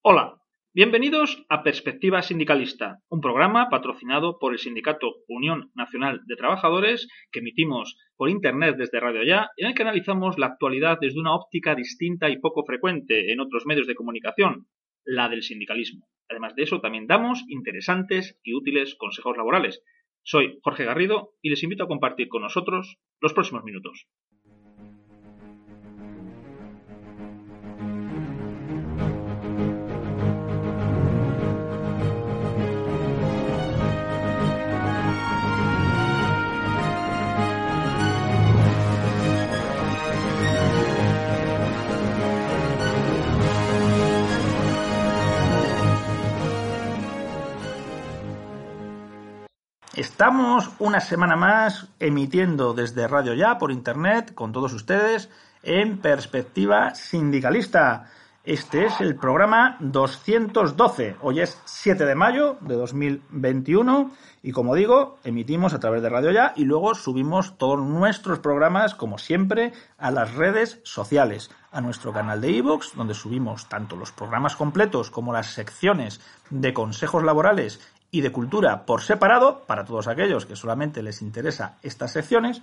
Hola, bienvenidos a Perspectiva Sindicalista, un programa patrocinado por el sindicato Unión Nacional de Trabajadores que emitimos por internet desde Radio Ya, en el que analizamos la actualidad desde una óptica distinta y poco frecuente en otros medios de comunicación, la del sindicalismo. Además de eso, también damos interesantes y útiles consejos laborales. Soy Jorge Garrido y les invito a compartir con nosotros los próximos minutos. Estamos una semana más emitiendo desde Radio Ya por internet con todos ustedes en Perspectiva Sindicalista. Este es el programa 212. Hoy es 7 de mayo de 2021 y, como digo, emitimos a través de Radio Ya y luego subimos todos nuestros programas, como siempre, a las redes sociales, a nuestro canal de iVoox, donde subimos tanto los programas completos como las secciones de consejos laborales y de cultura por separado, para todos aquellos que solamente les interesa estas secciones,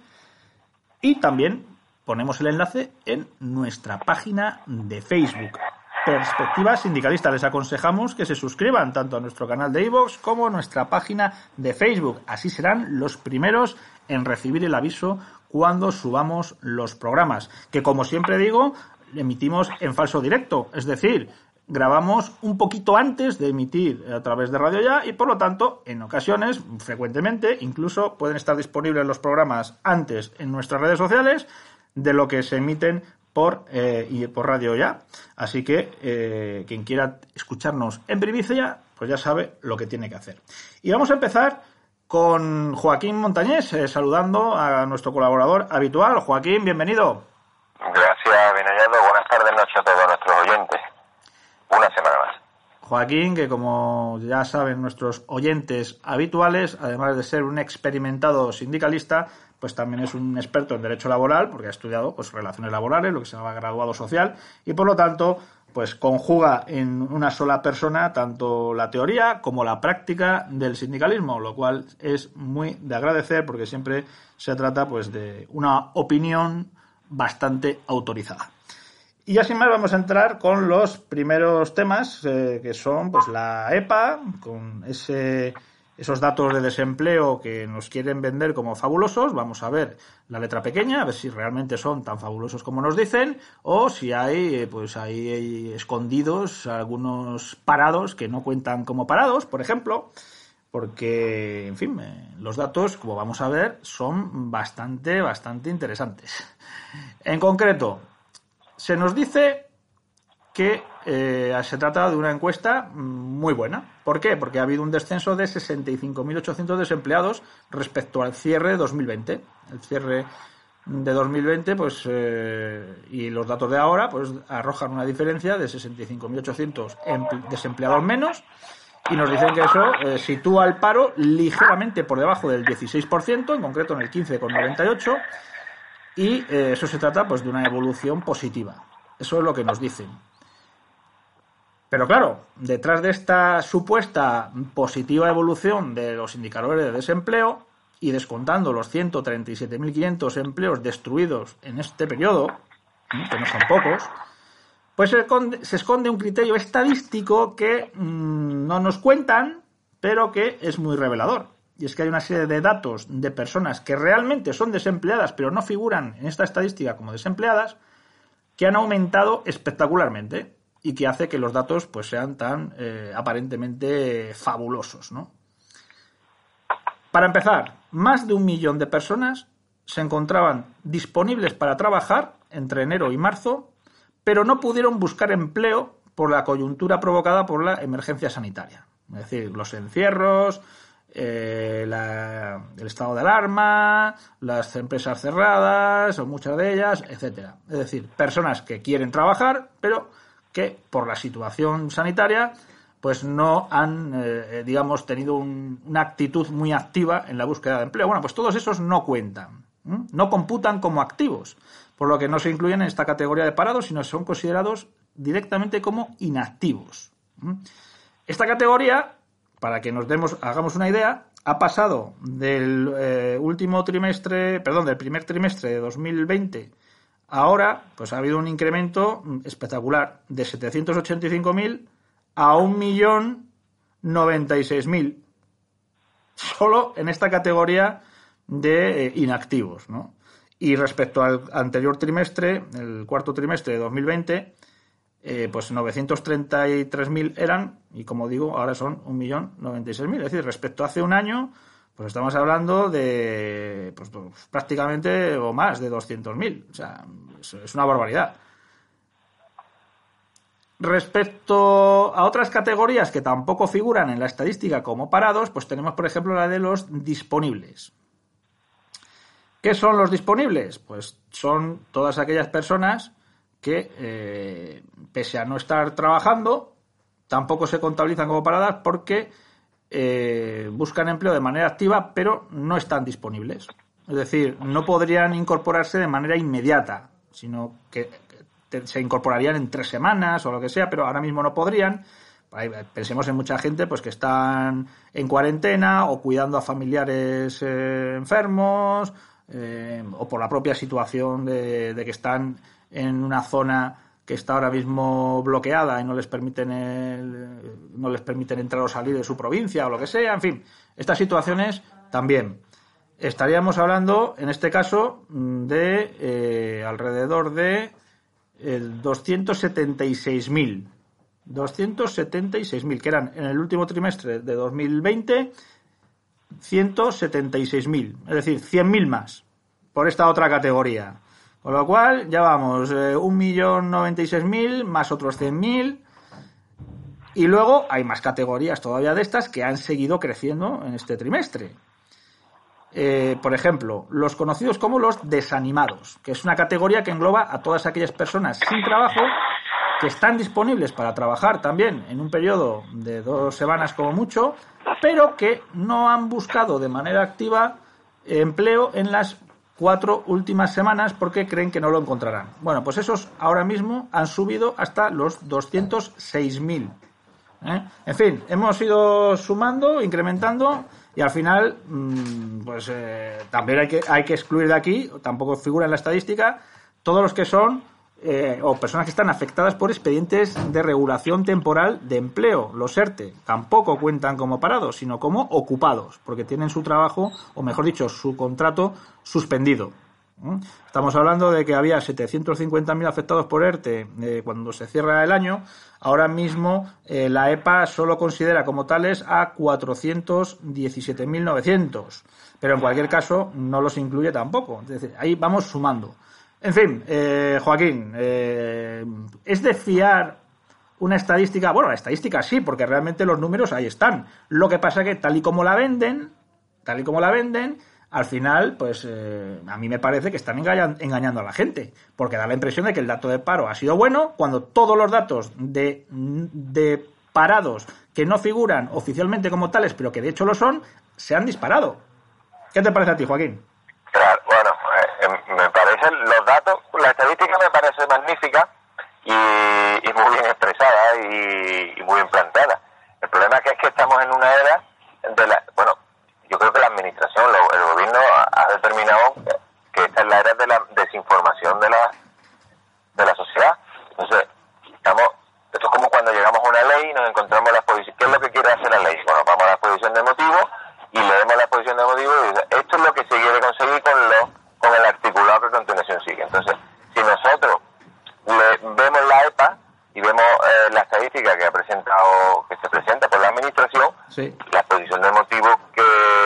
y también ponemos el enlace en nuestra página de Facebook, Perspectiva Sindicalista. Les aconsejamos que se suscriban tanto a nuestro canal de iVoox como a nuestra página de Facebook. Así serán los primeros en recibir el aviso cuando subamos los programas, que, como siempre digo, emitimos en falso directo, es decir, grabamos un poquito antes de emitir a través de Radio Ya y, por lo tanto, en ocasiones, frecuentemente, incluso pueden estar disponibles los programas antes en nuestras redes sociales de lo que se emiten por Radio Ya. Así que quien quiera escucharnos en primicia, pues ya sabe lo que tiene que hacer. Y vamos a empezar con Joaquín Montañés, saludando a nuestro colaborador habitual. Joaquín, bienvenido. Gracias, Benayado. Buenas tardes, noches a todos nuestros oyentes. Una semana más. Joaquín, que como ya saben nuestros oyentes habituales, además de ser un experimentado sindicalista, pues también es un experto en derecho laboral, porque ha estudiado pues relaciones laborales, lo que se llama graduado social, y por lo tanto pues conjuga en una sola persona tanto la teoría como la práctica del sindicalismo, lo cual es muy de agradecer, porque siempre se trata pues de una opinión bastante autorizada. Y ya sin más vamos a entrar con los primeros temas, que son pues la EPA, con esos datos de desempleo que nos quieren vender como fabulosos. Vamos a ver la letra pequeña, a ver si realmente son tan fabulosos como nos dicen, o si hay escondidos algunos parados que no cuentan como parados, por ejemplo, porque, en fin, los datos, como vamos a ver, son bastante interesantes. En concreto, se nos dice que se trata de una encuesta muy buena. ¿Por qué? Porque ha habido un descenso de 65.800 desempleados respecto al cierre de 2020. El cierre de 2020, pues, y los datos de ahora, pues, arrojan una diferencia de 65.800 desempleados menos, y nos dicen que eso sitúa el paro ligeramente por debajo del 16%, en concreto en el 15,98%. Y eso se trata pues de una evolución positiva. Eso es lo que nos dicen. Pero claro, detrás de esta supuesta positiva evolución de los indicadores de desempleo y descontando los 137.500 empleos destruidos en este periodo, que no son pocos, pues se esconde un criterio estadístico que no nos cuentan, pero que es muy revelador. Y es que hay una serie de datos de personas que realmente son desempleadas, pero no figuran en esta estadística como desempleadas, que han aumentado espectacularmente y que hace que los datos pues sean tan aparentemente fabulosos, ¿no? Para empezar, más de 1 millón de personas se encontraban disponibles para trabajar entre enero y marzo, pero no pudieron buscar empleo por la coyuntura provocada por la emergencia sanitaria. Es decir, los encierros, el estado de alarma, las empresas cerradas, o muchas de ellas, etcétera. Es decir, personas que quieren trabajar, pero que por la situación sanitaria pues no han, tenido una actitud muy activa en la búsqueda de empleo. Bueno, pues todos esos no cuentan, no computan como activos, por lo que no se incluyen en esta categoría de parados, sino son considerados directamente como inactivos. Esta categoría, para que hagamos una idea, ha pasado del del primer trimestre de 2020 ahora, pues ha habido un incremento espectacular de 785.000 a 1.096.000 solo en esta categoría de inactivos, ¿no? Y respecto al anterior trimestre, el cuarto trimestre de 2020, pues 933.000 eran, y como digo, ahora son 1.096.000. Es decir, respecto a hace un año, pues estamos hablando de pues prácticamente o más de 200.000. O sea, es una barbaridad. Respecto a otras categorías que tampoco figuran en la estadística como parados, pues tenemos, por ejemplo, la de los disponibles. ¿Qué son los disponibles? Pues son todas aquellas personas que, pese a no estar trabajando, tampoco se contabilizan como paradas porque buscan empleo de manera activa, pero no están disponibles. Es decir, no podrían incorporarse de manera inmediata, sino que se incorporarían en 3 semanas o lo que sea, pero ahora mismo no podrían. Pensemos en mucha gente pues que están en cuarentena o cuidando a familiares enfermos, o por la propia situación de que están en una zona que está ahora mismo bloqueada y no les permiten entrar o salir de su provincia o lo que sea. En fin, estas situaciones también. Estaríamos hablando, en este caso, de alrededor de 276.000. 276.000, que eran en el último trimestre de 2020 176.000, es decir, 100.000 más por esta otra categoría. Con lo cual, ya vamos, 1.096.000 más otros 100.000. Y luego hay más categorías todavía de estas que han seguido creciendo en este trimestre. Por ejemplo, los conocidos como los desanimados, que es una categoría que engloba a todas aquellas personas sin trabajo que están disponibles para trabajar también en un periodo de 2 semanas como mucho, pero que no han buscado de manera activa empleo en las 4 últimas semanas porque creen que no lo encontrarán. Bueno, pues esos ahora mismo han subido hasta los 206.000. En fin, hemos ido sumando, incrementando, y al final pues también hay que excluir de aquí, tampoco figura en la estadística, todos los que son o personas que están afectadas por expedientes de regulación temporal de empleo, los ERTE. Tampoco cuentan como parados, sino como ocupados, porque tienen su trabajo, o mejor dicho, su contrato suspendido. Estamos hablando de que había 750.000 afectados por ERTE cuando se cierra el año. Ahora mismo la EPA solo considera como tales a 417.900, pero en cualquier caso no los incluye tampoco. Es decir, ahí vamos sumando. En fin, Joaquín, ¿es de fiar una estadística? Bueno, la estadística sí, porque realmente los números ahí están. Lo que pasa que tal y como la venden, al final, pues a mí me parece que están engañando a la gente, porque da la impresión de que el dato de paro ha sido bueno cuando todos los datos de parados que no figuran oficialmente como tales, pero que de hecho lo son, se han disparado. ¿Qué te parece a ti, Joaquín? Claro, bueno, me parecen los datos, la estadística me parece magnífica y muy bien expresada y muy bien planteada. El problema es que estamos en una era yo creo que la administración, el gobierno ha determinado que esta es la era de la desinformación de la sociedad. Entonces, esto es como cuando llegamos a una ley y nos encontramos la exposición. ¿Qué es lo que quiere hacer la ley? Bueno, vamos a la exposición de motivos y leemos la exposición de motivos y dice, esto es lo que se quiere conseguir con el articulado que a continuación sigue. Entonces, si nosotros vemos la EPA y vemos la estadística que se presenta por la administración, sí, la exposición de motivos que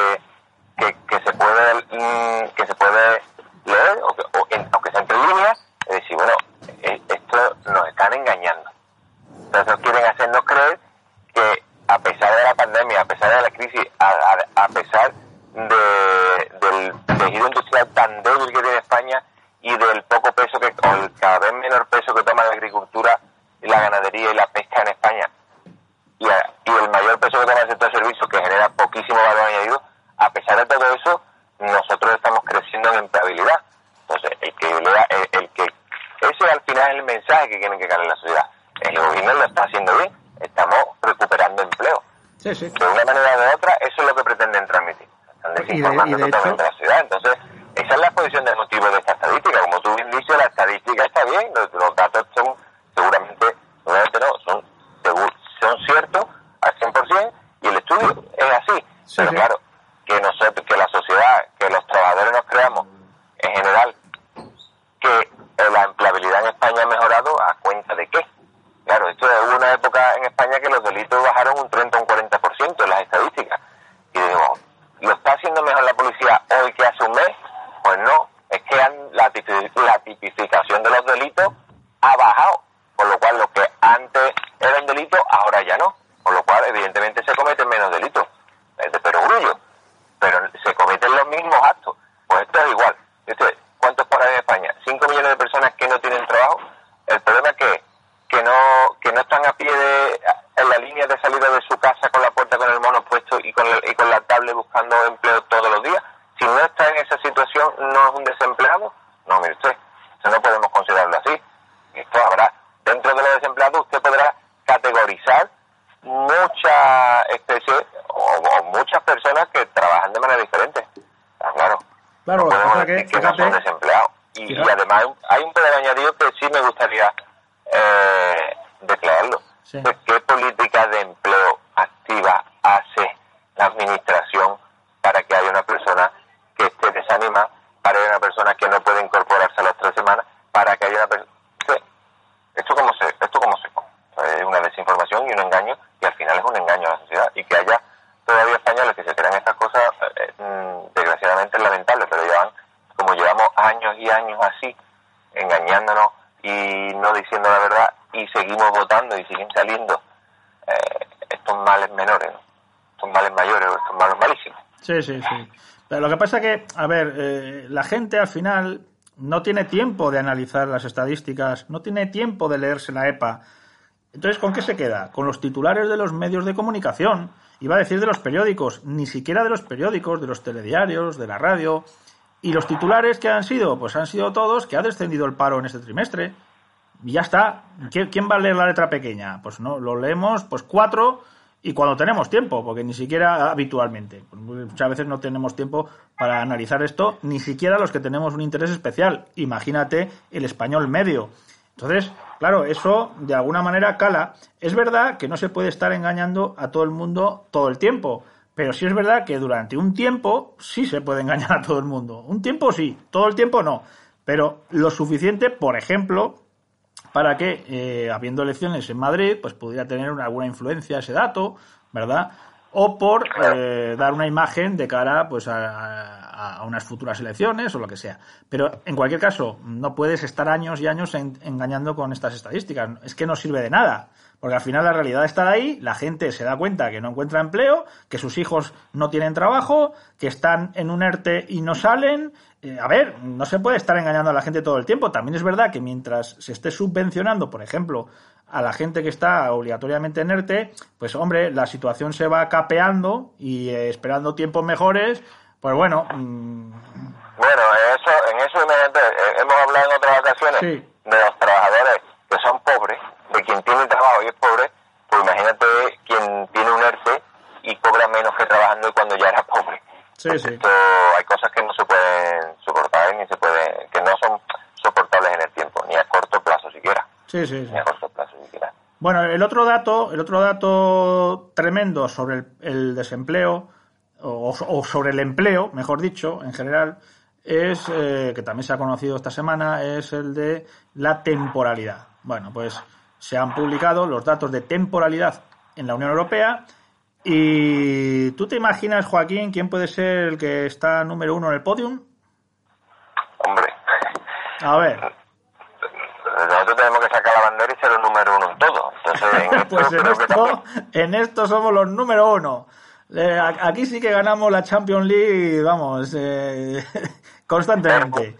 se puede leer aunque sea entre líneas, es decir, bueno, esto nos están engañando. Entonces quieren hacernos creer que a pesar de la pandemia, a pesar de la crisis, a pesar del tejido industrial tan débil que tiene España y del poco peso o el cada vez menor peso que toma la agricultura, la ganadería y la pesca en España, y el mayor peso que toma el sector de servicios, que genera poquísimo valor añadido, Sí, sí. De una manera o de otra, eso es lo que pretenden transmitir. Están desinformando totalmente a la ciudad. Entonces, esa es la exposición de motivo de esta estadística. Como tú bien dices, la estadística está bien, los datos son seguramente no, son ciertos al 100%, y el estudio es así. Sí, pero sí. claro, que nosotros, que la sociedad, que los trabajadores nos creamos, en general, que la empleabilidad en España ha mejorado, ¿a cuenta de qué? Claro, hubo una época en España que los delitos bajaron un 30 o un 40% en las estadísticas. Y digo, ¿lo está haciendo mejor la policía hoy que hace un mes? Pues no, es que la tipificación de los delitos ha bajado, por lo cual lo que antes era un delito, ahora ya no. Por lo cual, evidentemente, se cometen menos delitos, de perogrullo, pero se cometen los mismos actos. Pues esto es igual. ¿Cuántos por ahí en España? 5 millones de personas que no tienen trabajo. El problema es que no están a pie en la línea de salida de su casa con la puerta con el mono puesto y con la tablet buscando empleo todos los días. Si no está en esa situación, ¿no es un desempleado? No, mire usted, eso no podemos considerarlo así. Esto habrá. Dentro de los desempleados usted podrá categorizar muchas especies o muchas personas que trabajan de manera diferente. Claro. Claro, no podemos decir que no son fíjate, desempleados. Y además hay un poder añadido que sí me gustaría declararlo. Sí. Pues, ¿qué política de empleo activa hace la administración para que haya una persona que esté desanimada, para que haya una persona que no puede incorporarse a las 3 semanas, para que haya una persona... ¿Esto cómo se come? Es una desinformación y un engaño, y al final es un engaño a la sociedad. Y que haya todavía españoles que se crean estas cosas, desgraciadamente es lamentable, pero como llevamos años y años así, engañándonos y no diciendo la verdad, y seguimos votando y siguen saliendo estos males menores, ¿no? Estos males mayores, estos males malísimos. Sí, sí, sí. Pero lo que pasa es que, a ver, la gente al final no tiene tiempo de analizar las estadísticas, no tiene tiempo de leerse la EPA. Entonces, ¿con qué se queda? Con los titulares de los medios de comunicación. Iba a decir de los periódicos, ni siquiera de los periódicos, de los telediarios, de la radio. ¿Y los titulares que han sido? Pues han sido todos que ha descendido el paro en este trimestre. Y ya está. ¿Quién va a leer la letra pequeña? Pues no, lo leemos pues 4 y cuando tenemos tiempo, porque ni siquiera habitualmente. Muchas veces no tenemos tiempo para analizar esto, ni siquiera los que tenemos un interés especial. Imagínate el español medio. Entonces, claro, eso de alguna manera cala. Es verdad que no se puede estar engañando a todo el mundo todo el tiempo, pero sí es verdad que durante un tiempo sí se puede engañar a todo el mundo. Un tiempo sí, todo el tiempo no. Pero lo suficiente, por ejemplo, para que, habiendo elecciones en Madrid, pues pudiera tener alguna influencia ese dato, ¿verdad? O por dar una imagen de cara pues a unas futuras elecciones o lo que sea. Pero en cualquier caso, no puedes estar años y años engañando con estas estadísticas. Es que no sirve de nada. Porque al final la realidad está ahí, la gente se da cuenta que no encuentra empleo, que sus hijos no tienen trabajo, que están en un ERTE y no salen. A ver, no se puede estar engañando a la gente todo el tiempo. También es verdad que mientras se esté subvencionando, por ejemplo, a la gente que está obligatoriamente en ERTE, pues hombre, la situación se va capeando y esperando tiempos mejores, pues bueno. Bueno, en eso hemos hablado en otras ocasiones Sí. de los trabajadores que son pobres, de quien tiene trabajo y es pobre, pues imagínate quien tiene un ERTE y cobra menos que trabajando cuando ya era pobre. Sí, sí. Esto, hay cosas que no se pueden soportar que no son soportables en el tiempo, ni a corto plazo siquiera. Sí, sí, sí. Ni a corto plazo siquiera. Bueno, el otro dato tremendo sobre el desempleo, o sobre el empleo, mejor dicho, en general, es que también se ha conocido esta semana, es el de la temporalidad. Bueno, pues se han publicado los datos de temporalidad en la Unión Europea. ¿Y tú te imaginas, Joaquín, quién puede ser el que está número 1 en el podium? Hombre. A ver. Nosotros tenemos que sacar la bandera y ser el número 1 en todo. Entonces, pues en esto somos los número 1. Aquí sí que ganamos la Champions League, vamos, constantemente.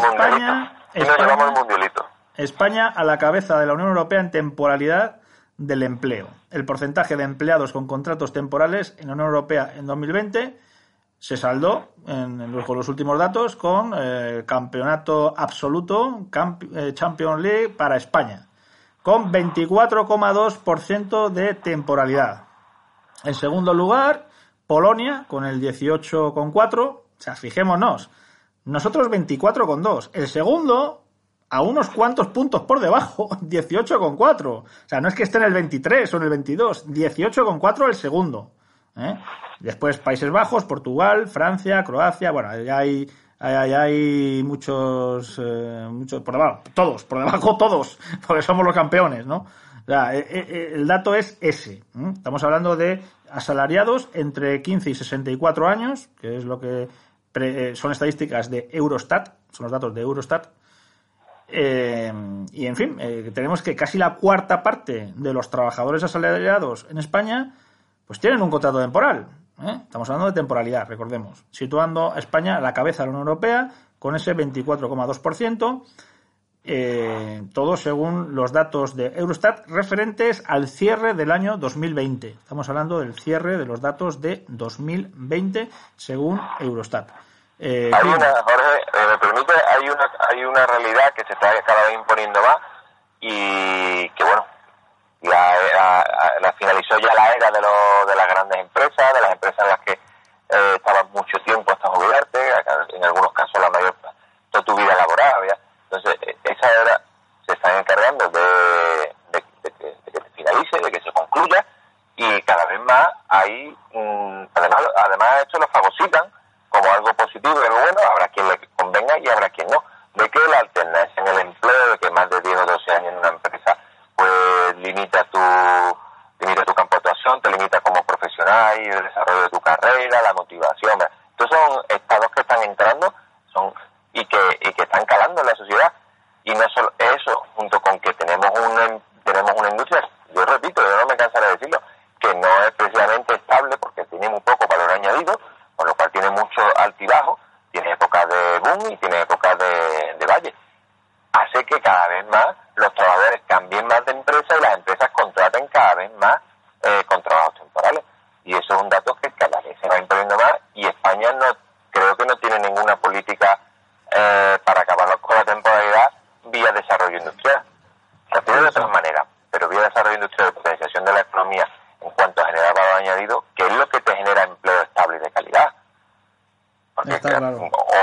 España a la cabeza de la Unión Europea en temporalidad del empleo. El porcentaje de empleados con contratos temporales en la Unión Europea en 2020 se saldó con los últimos datos con campeonato absoluto, Champions League para España, con 24,2% de temporalidad. En segundo lugar, Polonia con el 18,4. O sea, fijémonos, nosotros 24,2. El segundo, a unos cuantos puntos por debajo, 18,4. O sea, no es que esté en el 23 o en el 22, 18,4 el segundo. Después Países Bajos, Portugal, Francia, Croacia, bueno, ya hay muchos por debajo, todos, porque somos los campeones, ¿no? O sea, el dato es ese. Estamos hablando de asalariados entre 15 y 64 años, que es lo que son estadísticas de Eurostat, son los datos de Eurostat. Y en fin, tenemos que casi la cuarta parte de los trabajadores asalariados en España pues tienen un contrato temporal. Estamos hablando de temporalidad, recordemos, situando a España a la cabeza de la Unión Europea con ese 24,2%, todo según los datos de Eurostat referentes al cierre del año 2020. Estamos hablando del cierre de los datos de 2020 según Eurostat. Jorge, me permite, hay una realidad que se está cada vez imponiendo más y que bueno, la finalizó ya la era de las grandes empresas, de las empresas en las que estabas mucho tiempo hasta jubilarte, en algunos casos la mayor toda tu vida laboral, ¿ya? Entonces esa era se están encargando de que se finalice, de que se concluya, y cada vez más hay además esto lo fagocitan como algo positivo y algo bueno. Habrá quien le convenga y habrá quien no, de que la alternancia en el empleo, de que más de 10 o 12 años en una empresa pues limita tu campo de actuación, te limita como profesional y el desarrollo de tu carrera, la motivación. Estos son estados que están entrando y que están calando en la sociedad. Y no solo eso, junto con que tenemos una industria, yo repito, yo no me cansaré de decirlo, que no es precisamente estable porque tiene muy poco valor añadido, con lo cual tiene mucho altibajo, tiene épocas de boom y tiene épocas de valle. Hace que cada vez más los trabajadores cambien más de empresa y las empresas contraten cada vez más con trabajos temporales. Y eso es un dato que cada vez se va imponiendo más, y España creo que no tiene ninguna política para acabar con la temporalidad vía desarrollo industrial. Se tiene de otras maneras, pero vía desarrollo industrial y potenciación de la economía en cuanto a generar valor añadido, que es lo que te genera empleo estable y de calidad. Porque claro.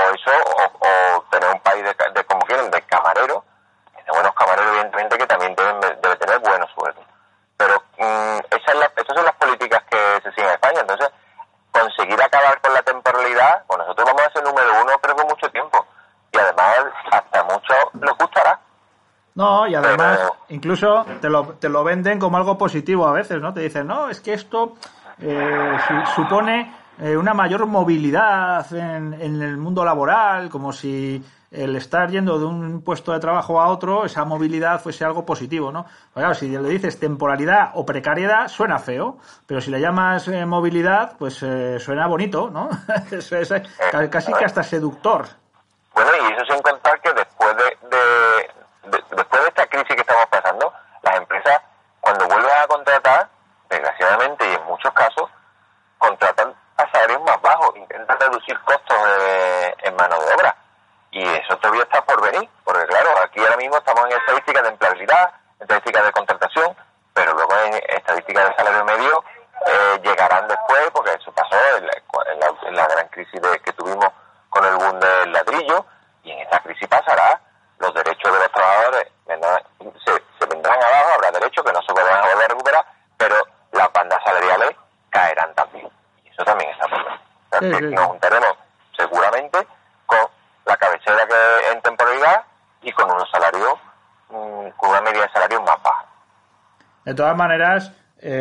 o tener un país de como quieren, de camareros, de buenos camareros, evidentemente, que también debe tener buenos sueldos. Pero estas son las políticas que se siguen en España. Entonces, conseguir acabar con la temporalidad, pues nosotros vamos a ser número uno, creo que mucho tiempo. Y además, hasta muchos les gustará. No, y además, incluso te lo venden como algo positivo a veces, ¿no? Te dicen, no, es que esto supone una mayor movilidad en el mundo laboral, como si el estar yendo de un puesto de trabajo a otro, esa movilidad fuese algo positivo, ¿no? Pues claro, si le dices temporalidad o precariedad, suena feo, pero si le llamas movilidad, pues suena bonito, ¿no? Casi que hasta seductor. Bueno, y eso sin contar que después de esta crisis que estamos pasando, las empresas, cuando vuelven a contratar, desgraciadamente y en muchos casos, contratan a salarios más bajos, intentan reducir costos en mano de obra. Y eso todavía está por venir, porque claro, aquí ahora mismo estamos en estadísticas de empleabilidad, estadísticas de contratación, pero luego en estadísticas de salario medio llegarán después, porque eso pasó en la gran crisis que tuvimos con el boom del ladrillo, y en esta crisis pasará. Los derechos de los trabajadores se vendrán abajo, habrá derechos que no se podrán volver a recuperar, pero las bandas salariales caerán también. Y eso también está por ver. O sea, nos juntaremos seguramente con la cabecera que en temporalidad y con unos salarios, con una media de salarios más baja. De todas maneras,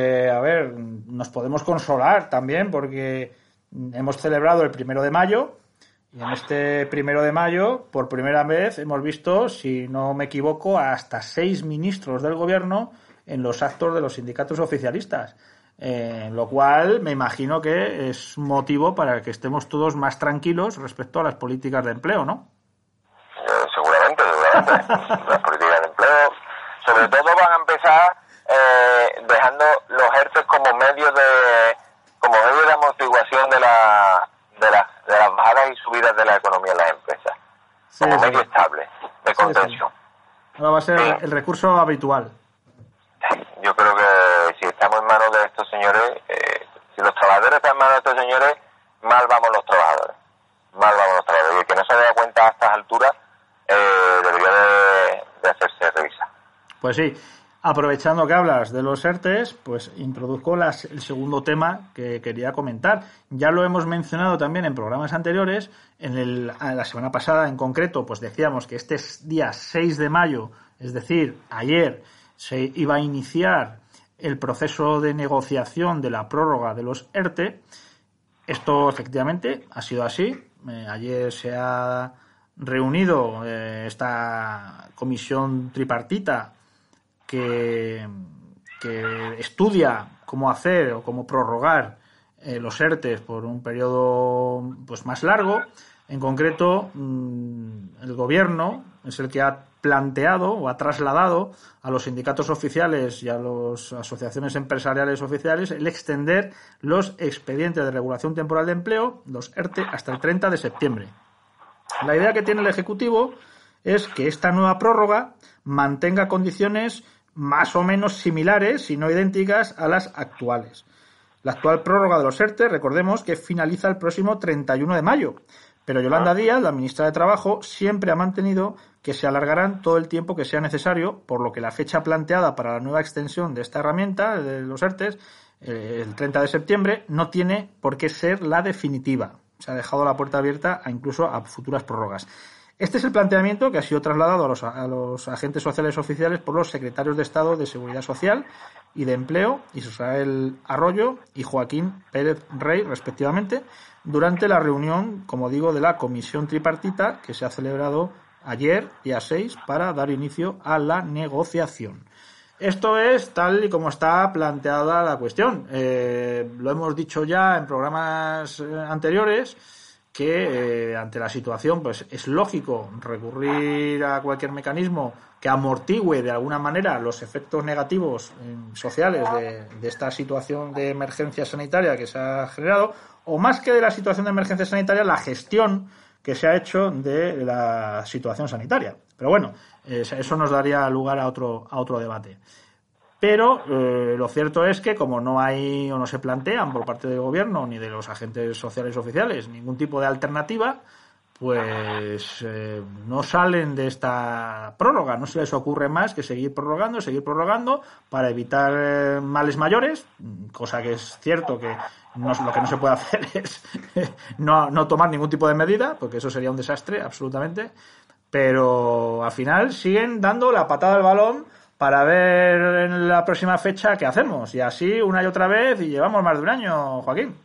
nos podemos consolar también porque hemos celebrado el 1 de mayo. Y en este 1 de mayo, por primera vez, hemos visto, si no me equivoco, hasta 6 ministros del gobierno en los actos de los sindicatos oficialistas. Lo cual me imagino que es motivo para que estemos todos más tranquilos respecto a las políticas de empleo, ¿no? Seguramente. Las políticas de empleo, sobre todo, van a empezar dejando los ERTE como medio de amortiguación de las bajadas y subidas de la economía en las empresas, como medio estable de contención. Ahora va a ser el recurso habitual. Yo creo que si estamos en manos de estos señores, Pues sí, aprovechando que hablas de los ERTEs, pues introduzco el segundo tema que quería comentar. Ya lo hemos mencionado también en programas anteriores. La semana pasada, en concreto, pues decíamos que este día 6 de mayo, es decir, ayer, se iba a iniciar el proceso de negociación de la prórroga de los ERTE. Esto, efectivamente, ha sido así. Ayer se ha reunido esta comisión tripartita que estudia cómo hacer o cómo prorrogar los ERTEs por un periodo pues más largo. En concreto, el Gobierno es el que ha planteado o ha trasladado a los sindicatos oficiales y a las asociaciones empresariales oficiales el extender los expedientes de regulación temporal de empleo, los ERTE, hasta el 30 de septiembre. La idea que tiene el Ejecutivo es que esta nueva prórroga mantenga condiciones más o menos similares, si no idénticas, a las actuales. La actual prórroga de los ERTE, recordemos que finaliza el próximo 31 de mayo, pero Yolanda Díaz, la ministra de Trabajo, siempre ha mantenido que se alargarán todo el tiempo que sea necesario, por lo que la fecha planteada para la nueva extensión de esta herramienta, de los ERTE, el 30 de septiembre, no tiene por qué ser la definitiva. Se ha dejado la puerta abierta incluso a futuras prórrogas. Este es el planteamiento que ha sido trasladado a los agentes sociales oficiales por los secretarios de Estado de Seguridad Social y de Empleo, Israel Arroyo y Joaquín Pérez Rey, respectivamente, durante la reunión, como digo, de la comisión tripartita que se ha celebrado ayer, día 6, para dar inicio a la negociación. Esto es tal y como está planteada la cuestión. Lo hemos dicho ya en programas anteriores, que ante la situación pues es lógico recurrir a cualquier mecanismo que amortigüe de alguna manera los efectos negativos sociales de esta situación de emergencia sanitaria que se ha generado, o más que de la situación de emergencia sanitaria, la gestión que se ha hecho de la situación sanitaria. Pero bueno, eso nos daría lugar a otro debate. Pero lo cierto es que como no hay o no se plantean por parte del Gobierno ni de los agentes sociales oficiales ningún tipo de alternativa, pues no salen de esta prórroga. No se les ocurre más que seguir prorrogando para evitar males mayores, cosa que es cierto que lo que no se puede hacer es no tomar ningún tipo de medida, porque eso sería un desastre absolutamente. Pero al final siguen dando la patada al balón para ver en la próxima fecha qué hacemos. Y así una y otra vez, y llevamos más de un año, Joaquín.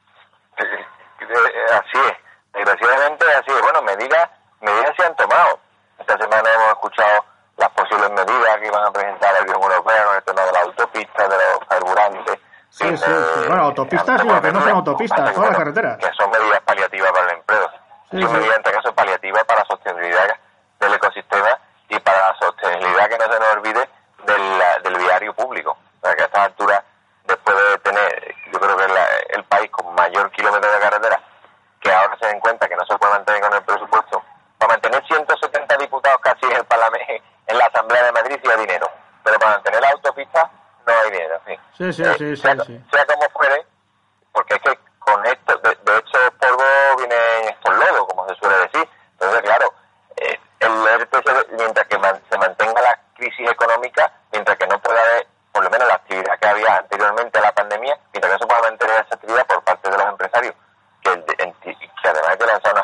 Así es. Desgraciadamente así es. Bueno, medidas se han tomado. Esta semana hemos escuchado las posibles medidas que iban a presentar el Unión Europea con el tema de la autopista, de los carburantes. Sí. Bueno, autopistas y lo que no son autopistas, todas las carreteras. Que son medidas paliativas para el empleo. Son medidas, en este caso, paliativas para la sostenibilidad del ecosistema y para la sostenibilidad, que no se nos olvide, del viario público. O sea, que a estas alturas, después de tener, yo creo que el país con mayor kilómetro de carretera, que ahora se den cuenta que no se puede mantener con el presupuesto, para mantener 170 diputados casi en el Parlamento, en la Asamblea de Madrid, sí hay dinero, pero para mantener la autopista no hay dinero, en fin. Sí. Sea como fuere, porque es que con esto, de hecho, polvo viene estos lodos, como se suele decir. Entonces, claro, el ERTE, mientras que se mantenga la crisis económica, mientras que no pueda haber, por lo menos la actividad que había anteriormente a la pandemia, mientras que no se pueda mantener esa actividad por parte de los empresarios, que además hay que lanzar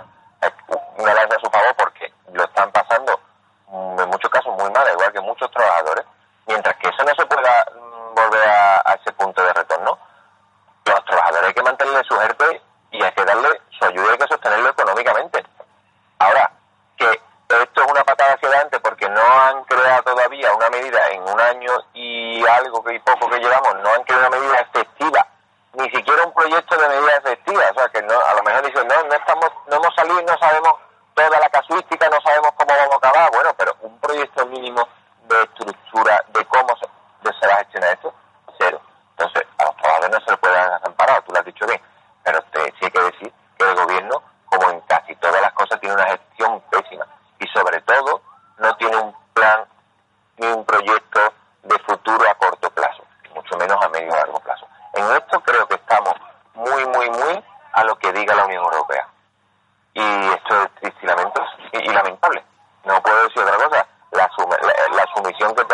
una lanza a su favor, porque lo están pasando en muchos casos muy mal, igual que muchos trabajadores, mientras que eso no se pueda volver a ese punto de retorno, los trabajadores hay que mantenerle su ERTE y hay que darle su ayuda y hay que sostenerlo económicamente. Ahora, que esto es una patada hacia adelante porque no han creado todavía una medida en un año y algo y poco que llevamos, no han creado una medida efectiva, ni siquiera un proyecto de medida efectiva. O sea, que no, a lo mejor dicen, no hemos salido, no sabemos toda la casuística, no sabemos cómo vamos a acabar. Bueno, pero un proyecto mínimo de estructura, de cómo se va a gestionar esto, cero. Entonces, a los trabajadores no se les puede desamparar, tú lo has dicho bien, pero sí hay que decir que el gobierno, como en casi todas las cosas, tiene una gestión pésima y sobre todo no tiene un plan ni un proyecto de futuro a corto plazo, mucho menos a medio y largo plazo. En esto creo que estamos muy a lo que diga la Unión Europea, y esto es triste y lamentable. No puedo decir otra cosa. La sumisión que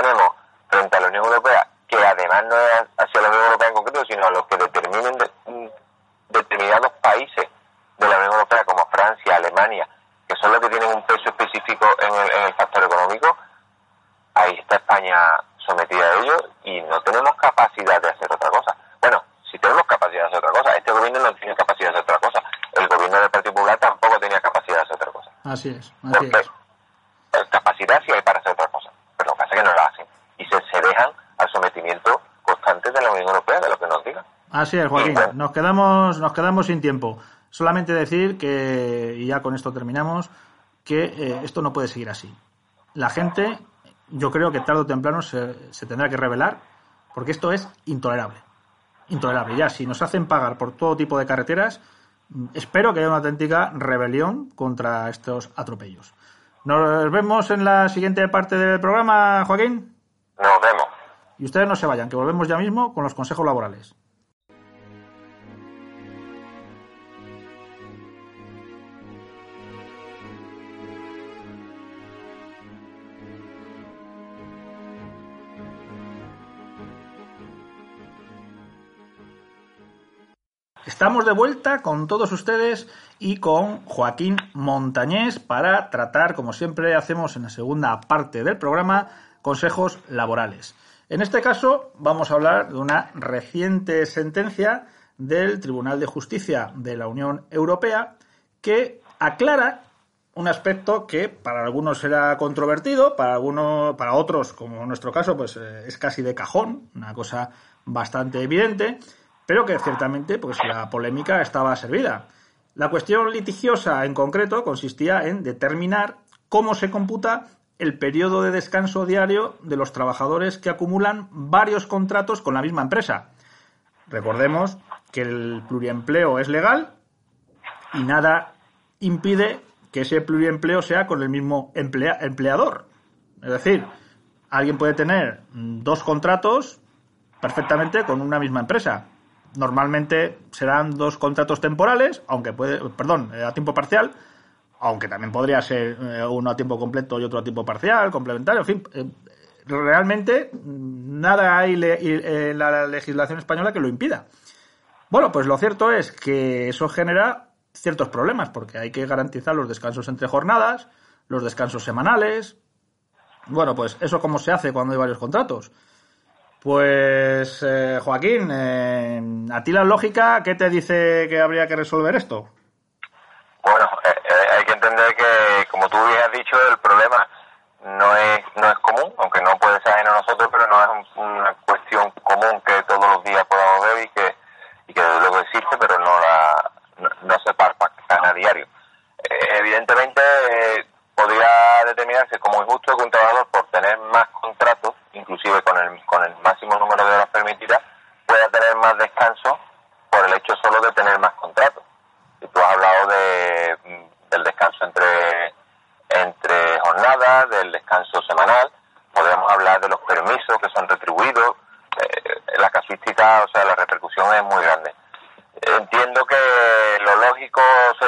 capacidad de hacer otra cosa. Bueno, si tenemos capacidad de hacer otra cosa, este gobierno no tiene capacidad de hacer otra cosa. El gobierno del Partido Popular tampoco tenía capacidad de hacer otra cosa. Así es. Capacidad sí hay para hacer otra cosa, pero lo que pasa es que no la hacen. Y se dejan al sometimiento constante de la Unión Europea, de lo que nos digan. Así es, Joaquín. Nos quedamos sin tiempo. Solamente decir que, y ya con esto terminamos, que esto no puede seguir así. La gente, yo creo que tarde o temprano se tendrá que rebelar, porque esto es intolerable. Intolerable. Ya, si nos hacen pagar por todo tipo de carreteras, espero que haya una auténtica rebelión contra estos atropellos. Nos vemos en la siguiente parte del programa, Joaquín. Nos vemos. Y ustedes no se vayan, que volvemos ya mismo con los consejos laborales. Estamos de vuelta con todos ustedes y con Joaquín Montañés para tratar, como siempre hacemos en la segunda parte del programa, consejos laborales. En este caso vamos a hablar de una reciente sentencia del Tribunal de Justicia de la Unión Europea que aclara un aspecto que para algunos será controvertido, para otros, como en nuestro caso, pues es casi de cajón, una cosa bastante evidente, pero que ciertamente pues la polémica estaba servida. La cuestión litigiosa en concreto consistía en determinar cómo se computa el periodo de descanso diario de los trabajadores que acumulan varios contratos con la misma empresa. Recordemos que el pluriempleo es legal y nada impide que ese pluriempleo sea con el mismo empleador. Es decir, alguien puede tener 2 contratos perfectamente con una misma empresa. Normalmente serán 2 contratos temporales, a tiempo parcial, aunque también podría ser uno a tiempo completo y otro a tiempo parcial, complementario, en fin. Realmente nada hay en la legislación española que lo impida. Bueno, pues lo cierto es que eso genera ciertos problemas, porque hay que garantizar los descansos entre jornadas, los descansos semanales. Bueno, pues eso cómo se hace cuando hay varios contratos. Pues, Joaquín, a ti la lógica, ¿qué te dice que habría que resolver esto? Bueno, hay que entender que, como tú bien has dicho, el problema no es común, aunque no puede ser ajeno a nosotros, pero no es una cuestión común que todos los días podamos ver y que desde luego existe, pero no se palpa a diario. Evidentemente, podría determinarse como injusto que un trabajador, por tener más contratos, inclusive con el máximo número de horas permitidas, pueda tener más descanso por el hecho solo de tener más contratos. Y tú has hablado del descanso entre jornadas, del descanso semanal, podemos hablar de los permisos que son retribuidos. La casuística, o sea, la repercusión es muy grande. Entiendo que lo lógico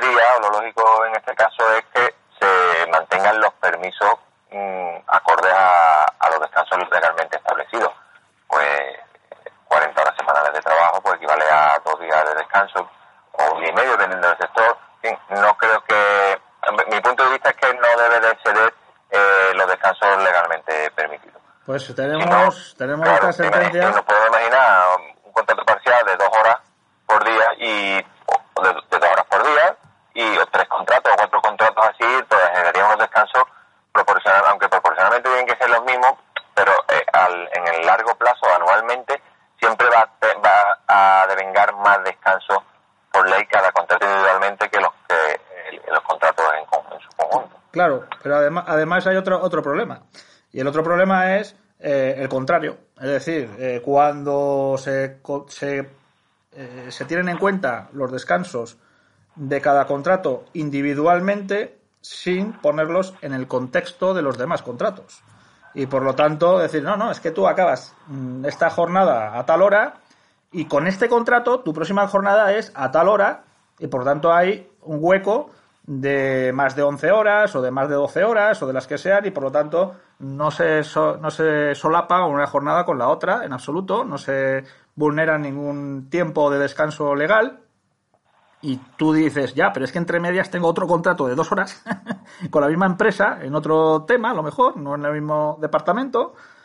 en este caso es que se mantengan los permisos acordes a los descansos legalmente establecidos. Pues 40 horas semanales de trabajo pues equivale a 2 días de descanso o un día y medio dependiendo del sector. En fin, no creo que... Mi punto de vista es que no debe de exceder los descansos legalmente permitidos. Pues tenemos esta sentencia... Nos podemos imaginar un contrato parcial de 2 horas por día o de 2 horas por día y 3 contratos o 4 contratos así, pues generaría unos descansos aunque proporcionalmente tienen que ser los mismos, pero en el largo plazo, anualmente, siempre va a devengar más descanso por ley cada contrato individualmente que los contratos en su conjunto. Claro, pero además hay otro problema. Y el otro problema es el contrario. Es decir, cuando se tienen en cuenta los descansos de cada contrato individualmente, sin ponerlos en el contexto de los demás contratos. Y por lo tanto, decir, no, es que tú acabas esta jornada a tal hora y con este contrato tu próxima jornada es a tal hora y por lo tanto hay un hueco de más de 11 horas o de más de 12 horas o de las que sean y por lo tanto no se solapa una jornada con la otra en absoluto, no se vulnera ningún tiempo de descanso legal. Y tú dices, ya, pero es que entre medias tengo otro contrato de 2 horas con la misma empresa, en otro tema, a lo mejor, no en el mismo departamento.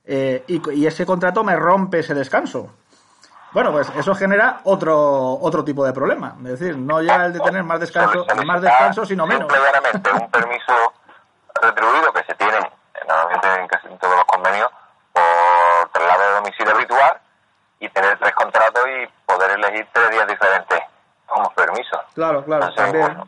y ese contrato me rompe ese descanso. Bueno, pues eso genera otro tipo de problema. Es decir, no ya el de tener más descanso, sino menos. Claramente un permiso retribuido que se tiene normalmente en casi todos los convenios por traslado de domicilio habitual y tener 3 contratos y poder elegir 3 días diferentes como permiso. Claro. Entonces, También. bueno,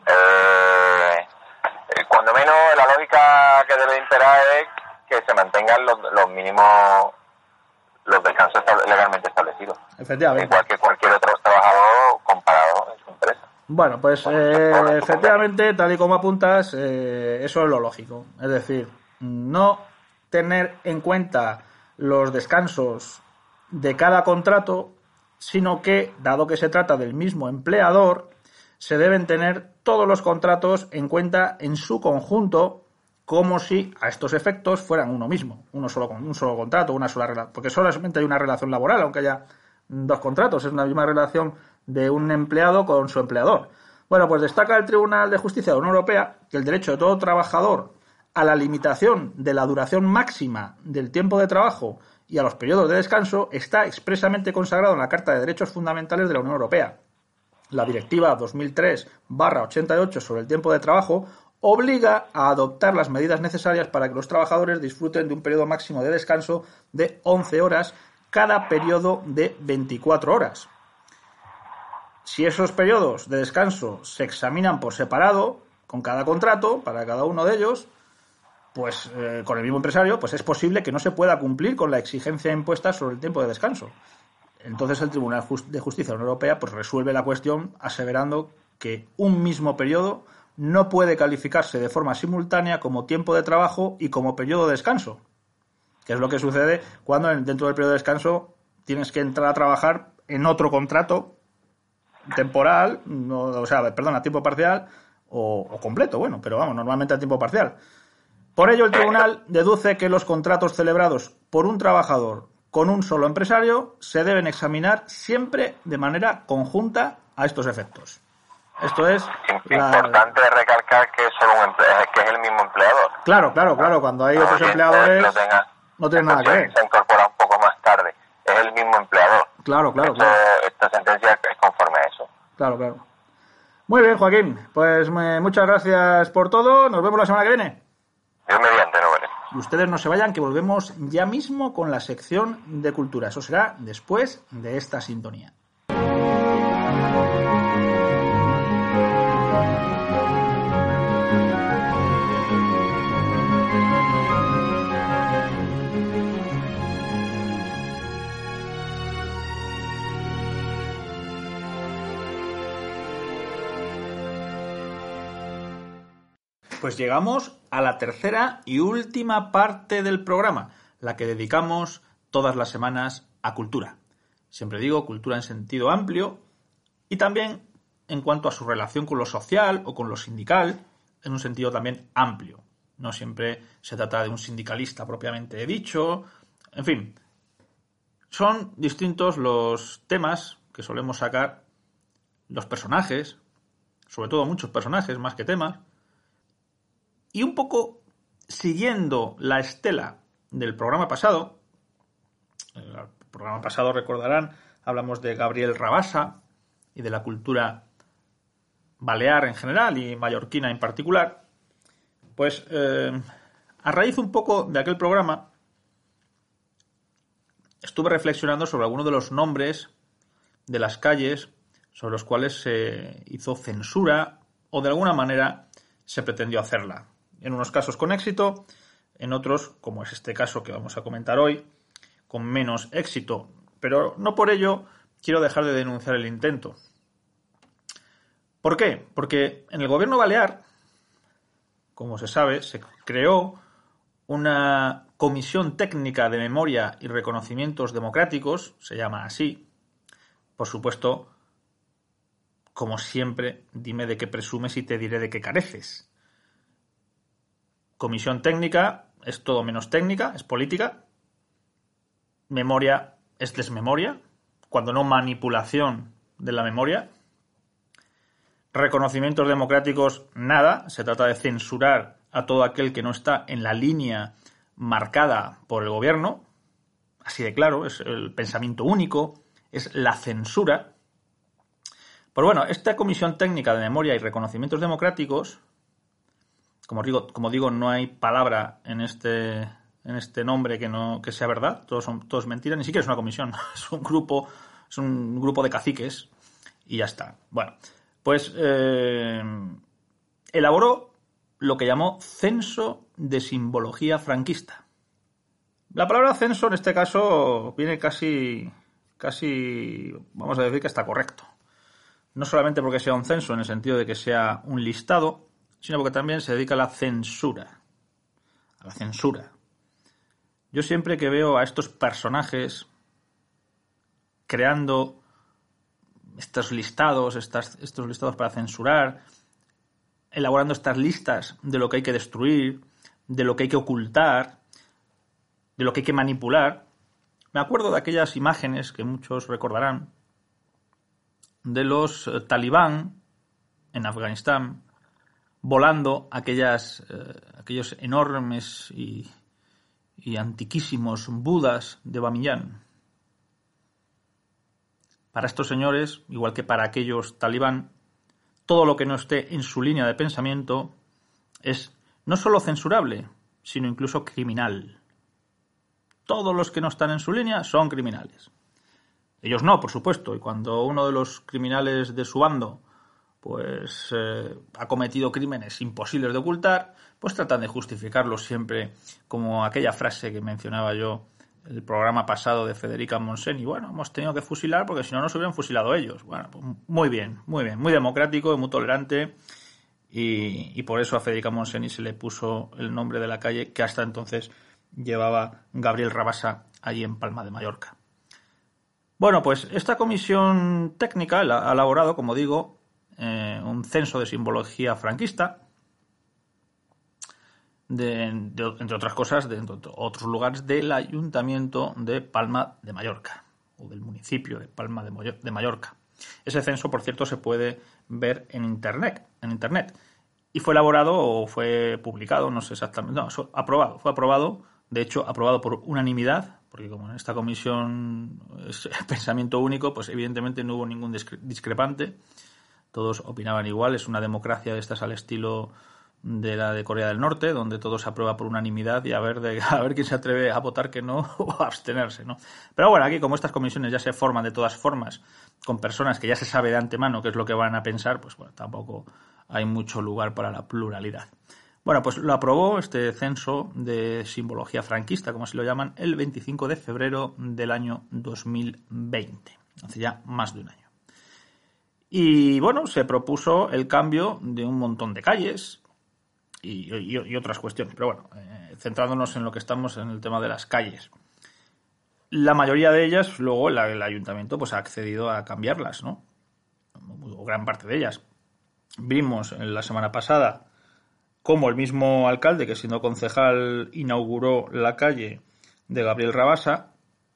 cuando menos la lógica que debe imperar es que se mantengan los mínimos, los descansos legalmente establecidos. Efectivamente. Igual que cualquier otro trabajador comparado en su empresa. Bueno, pues efectivamente, tal y como apuntas, eso es lo lógico. Es decir, no tener en cuenta los descansos de cada contrato, sino que, dado que se trata del mismo empleador, se deben tener todos los contratos en cuenta en su conjunto, como si a estos efectos fueran uno mismo, un solo contrato, una sola relación, porque solamente hay una relación laboral, aunque haya 2 contratos, es una misma relación de un empleado con su empleador. Bueno, pues destaca el Tribunal de Justicia de la Unión Europea que el derecho de todo trabajador a la limitación de la duración máxima del tiempo de trabajo y a los periodos de descanso está expresamente consagrado en la Carta de Derechos Fundamentales de la Unión Europea. La Directiva 2003/88 sobre el tiempo de trabajo obliga a adoptar las medidas necesarias para que los trabajadores disfruten de un periodo máximo de descanso de 11 horas cada periodo de 24 horas. Si esos periodos de descanso se examinan por separado, con cada contrato, para cada uno de ellos, pues con el mismo empresario, pues es posible que no se pueda cumplir con la exigencia impuesta sobre el tiempo de descanso. Entonces el Tribunal de Justicia de la Unión Europea pues resuelve la cuestión aseverando que un mismo periodo no puede calificarse de forma simultánea como tiempo de trabajo y como periodo de descanso, que es lo que sucede cuando dentro del periodo de descanso tienes que entrar a trabajar en otro contrato temporal, a tiempo parcial o completo, pero vamos, normalmente a tiempo parcial. Por ello, el tribunal deduce que los contratos celebrados por un trabajador con un solo empresario se deben examinar siempre de manera conjunta a estos efectos. Esto es importante recalcar que es el mismo empleador. Claro. Cuando hay otros empleadores no tiene nada que ver. Se incorpora un poco más tarde. Es el mismo empleador. Claro. Esta sentencia es conforme a eso. Claro. Muy bien, Joaquín. Pues muchas gracias por todo. Nos vemos la semana que viene. Dios mediante, no vale. Y ustedes no se vayan, que volvemos ya mismo con la sección de cultura. Eso será después de esta sintonía. Pues llegamos a la tercera y última parte del programa, la que dedicamos todas las semanas a cultura. Siempre digo cultura en sentido amplio y también en cuanto a su relación con lo social o con lo sindical, en un sentido también amplio. No siempre se trata de un sindicalista propiamente dicho. En fin, son distintos los temas que solemos sacar, los personajes, sobre todo muchos personajes más que temas. Y un poco siguiendo la estela del programa pasado, recordarán, hablamos de Gabriel Rabasa y de la cultura balear en general y mallorquina en particular, pues a raíz un poco de aquel programa estuve reflexionando sobre algunos de los nombres de las calles sobre los cuales se hizo censura o de alguna manera se pretendió hacerla. En unos casos con éxito, en otros, como es este caso que vamos a comentar hoy, con menos éxito. Pero no por ello quiero dejar de denunciar el intento. ¿Por qué? Porque en el gobierno balear, como se sabe, se creó una comisión técnica de memoria y reconocimientos democráticos, se llama así. Por supuesto, como siempre, dime de qué presumes y te diré de qué careces. Comisión técnica es todo menos técnica, es política. Memoria es desmemoria, cuando no manipulación de la memoria. Reconocimientos democráticos, nada. Se trata de censurar a todo aquel que no está en la línea marcada por el gobierno. así de claro, es el pensamiento único, es la censura. Pues bueno, esta Comisión Técnica de Memoria y Reconocimientos Democráticos, como digo, no hay palabra en este nombre que sea verdad, todos mentiras, ni siquiera es una comisión, es un grupo de caciques y ya está. Bueno, pues elaboró lo que llamó Censo de Simbología Franquista. La palabra censo en este caso viene casi, vamos a decir que está correcto. No solamente porque sea un censo en el sentido de que sea un listado, sino porque también se dedica a la censura. A la censura. Yo siempre que veo a estos personajes creando estos listados para censurar, elaborando estas listas de lo que hay que destruir, de lo que hay que ocultar, de lo que hay que manipular, me acuerdo de aquellas imágenes que muchos recordarán de los talibán en Afganistán volando aquellos enormes y antiquísimos budas de Bamiyan. Para estos señores, igual que para aquellos talibán, todo lo que no esté en su línea de pensamiento es no solo censurable, sino incluso criminal. Todos los que no están en su línea son criminales. Ellos no, por supuesto, y cuando uno de los criminales de su bando pues ha cometido crímenes imposibles de ocultar, pues tratan de justificarlo siempre, como aquella frase que mencionaba yo el programa pasado de Federica Montseny. Bueno, hemos tenido que fusilar porque si no nos hubieran fusilado ellos. Bueno, pues muy bien, muy democrático y muy tolerante, y por eso a Federica Montseny se le puso el nombre de la calle que hasta entonces llevaba Gabriel Rabasa allí en Palma de Mallorca. Bueno, pues esta comisión técnica ha elaborado, como digo, un censo de simbología franquista, entre otras cosas, de otros lugares del Ayuntamiento de Palma de Mallorca, o del municipio de Palma de Mallorca. Ese censo, por cierto, se puede ver en Internet. Y fue elaborado o fue publicado, no sé exactamente, fue aprobado, de hecho, aprobado por unanimidad, porque como en esta comisión es pensamiento único, pues evidentemente no hubo ningún discrepante. Todos opinaban igual, es una democracia de estas al estilo de la de Corea del Norte, donde todo se aprueba por unanimidad y a ver quién se atreve a votar que no o a abstenerse, ¿no? Pero bueno, aquí como estas comisiones ya se forman de todas formas con personas que ya se sabe de antemano qué es lo que van a pensar, pues bueno, tampoco hay mucho lugar para la pluralidad. Bueno, pues lo aprobó este censo de simbología franquista, como se lo llaman, el 25 de febrero del año 2020, hace ya más de un año. Y bueno, se propuso el cambio de un montón de calles y otras cuestiones. Pero bueno, centrándonos en lo que estamos en el tema de las calles. La mayoría de ellas, luego el ayuntamiento pues ha accedido a cambiarlas, ¿no? O gran parte de ellas. Vimos en la semana pasada cómo el mismo alcalde, que siendo concejal inauguró la calle de Gabriel Rabasa,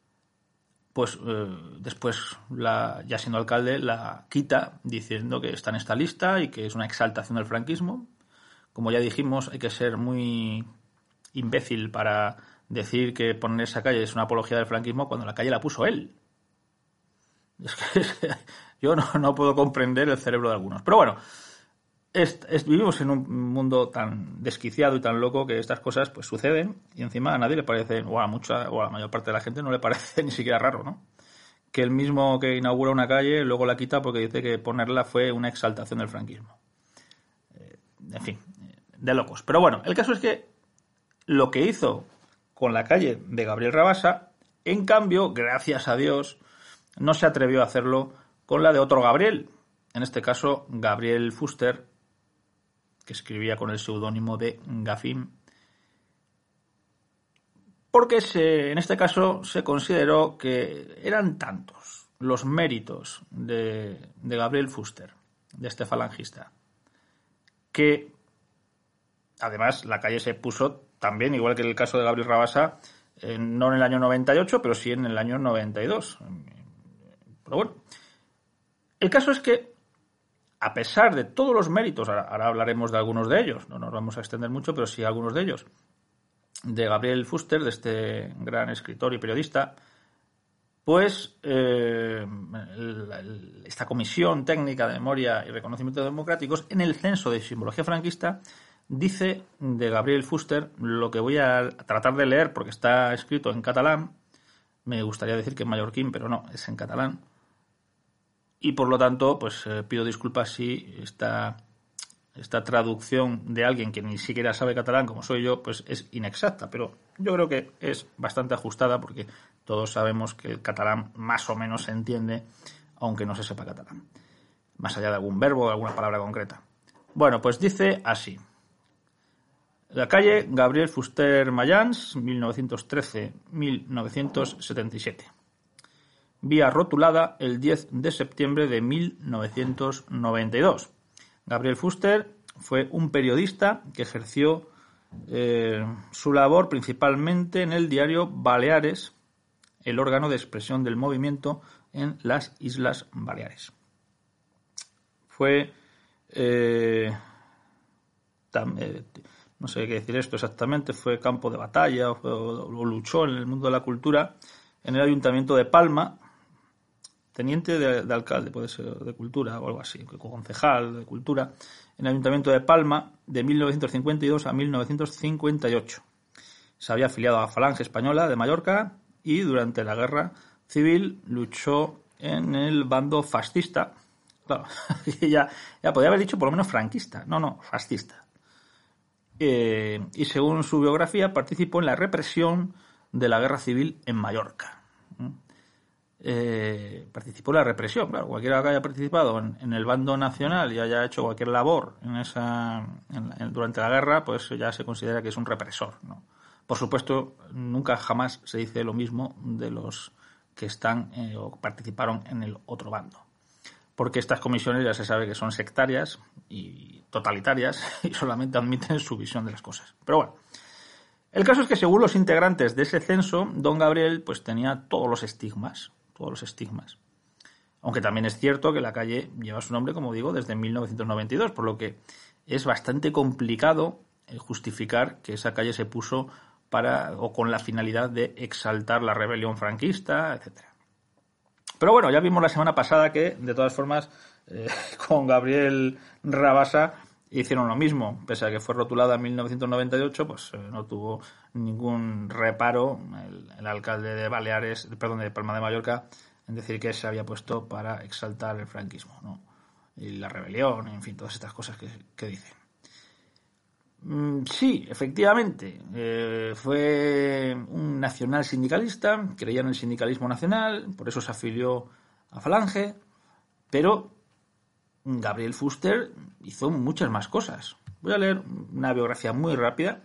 pues después, ya siendo alcalde, la quita diciendo que está en esta lista y que es una exaltación del franquismo. Como ya dijimos, hay que ser muy imbécil para decir que poner esa calle es una apología del franquismo cuando la calle la puso él. Es que yo no puedo comprender el cerebro de algunos. Pero bueno, vivimos en un mundo tan desquiciado y tan loco que estas cosas pues suceden y encima a nadie le parece, o a la mayor parte de la gente no le parece ni siquiera raro, ¿no? Que el mismo que inaugura una calle luego la quita porque dice que ponerla fue una exaltación del franquismo. En fin, de locos. Pero bueno, el caso es que lo que hizo con la calle de Gabriel Rabasa, en cambio, gracias a Dios, no se atrevió a hacerlo con la de otro Gabriel, en este caso Gabriel Fuster, que escribía con el seudónimo de Gafim, porque en este caso se consideró que eran tantos los méritos de Gabriel Fuster, de este falangista, que además la calle se puso también, igual que en el caso de Gabriel Rabasa, no en el año 98, pero sí en el año 92. Pero bueno, el caso es que a pesar de todos los méritos, ahora hablaremos de algunos de ellos, no nos vamos a extender mucho, pero sí algunos de ellos, de Gabriel Fuster, de este gran escritor y periodista, pues esta comisión técnica de memoria y reconocimiento democráticos, en el censo de simbología franquista, dice de Gabriel Fuster lo que voy a tratar de leer porque está escrito en catalán. Me gustaría decir que en mallorquín, pero no, es en catalán. Y por lo tanto, pues pido disculpas si esta traducción de alguien que ni siquiera sabe catalán, como soy yo, pues es inexacta. Pero yo creo que es bastante ajustada porque todos sabemos que el catalán más o menos se entiende, aunque no se sepa catalán. Más allá de algún verbo o alguna palabra concreta. Bueno, pues dice así. La calle Gabriel Fuster Mayans, 1913-1977. Vía rotulada el 10 de septiembre de 1992. Gabriel Fuster fue un periodista que ejerció su labor principalmente en el diario Baleares, el órgano de expresión del movimiento en las Islas Baleares. Fue... no sé qué decir esto exactamente, fue campo de batalla o luchó en el mundo de la cultura en el Ayuntamiento de Palma, teniente de alcalde, puede ser de cultura o algo así, concejal de cultura, en el Ayuntamiento de Palma de 1952 a 1958. Se había afiliado a la Falange Española de Mallorca y durante la Guerra Civil luchó en el bando fascista. Claro, ya podía haber dicho por lo menos franquista, no, fascista. Y según su biografía participó en la represión de la Guerra Civil en Mallorca. Participó en la represión, claro, cualquiera que haya participado en el bando nacional y haya hecho cualquier labor durante la guerra, pues ya se considera que es un represor, ¿no? Por supuesto, nunca jamás se dice lo mismo de los que están o participaron en el otro bando, porque estas comisiones ya se sabe que son sectarias y totalitarias y solamente admiten su visión de las cosas. Pero bueno, el caso es que según los integrantes de ese censo, don Gabriel pues tenía todos los estigmas. Aunque también es cierto que la calle lleva su nombre, como digo, desde 1992, por lo que es bastante complicado justificar que esa calle se puso con la finalidad de exaltar la rebelión franquista, etcétera. Pero bueno, ya vimos la semana pasada que, de todas formas, con Gabriel Rabasa hicieron lo mismo. Pese a que fue rotulada en 1998, pues no tuvo ningún reparo el alcalde de de Palma de Mallorca, en decir que se había puesto para exaltar el franquismo, ¿no? Y la rebelión, en fin, todas estas cosas que dicen. Sí, efectivamente, fue un nacional sindicalista, creía en el sindicalismo nacional, por eso se afilió a Falange, pero Gabriel Fuster hizo muchas más cosas. Voy a leer una biografía muy rápida,